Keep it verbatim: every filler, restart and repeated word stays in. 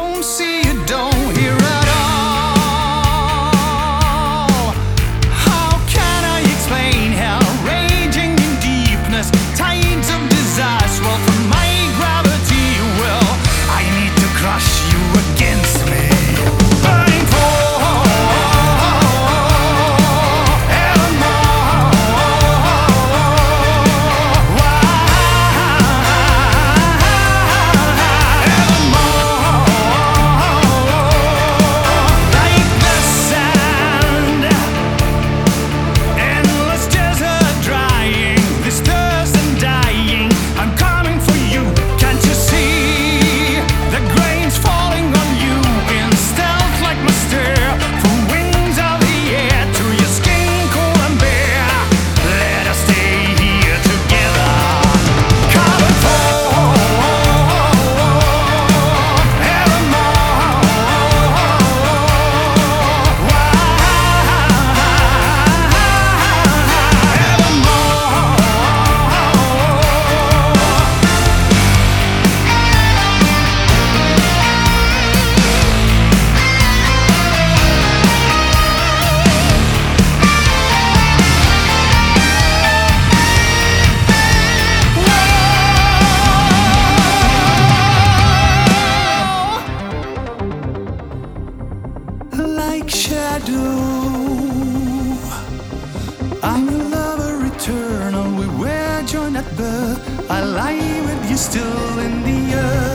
don't see, you don't hear at all. How can I explain hell raging in deepness, tides of desire swirl from my gravity? Well, I need to crush you against me. Burning for evermore. Like the sand, endless desert drying, this thirst and dying. I'm coming for you, can't you see? The grains falling on you in stealth like my stare. From wings of the air to your skin cold and bare. Let us stay here together. Covered for like shadow, I'm your lover eternal. We were joined at birth. I lie with you still in the earth.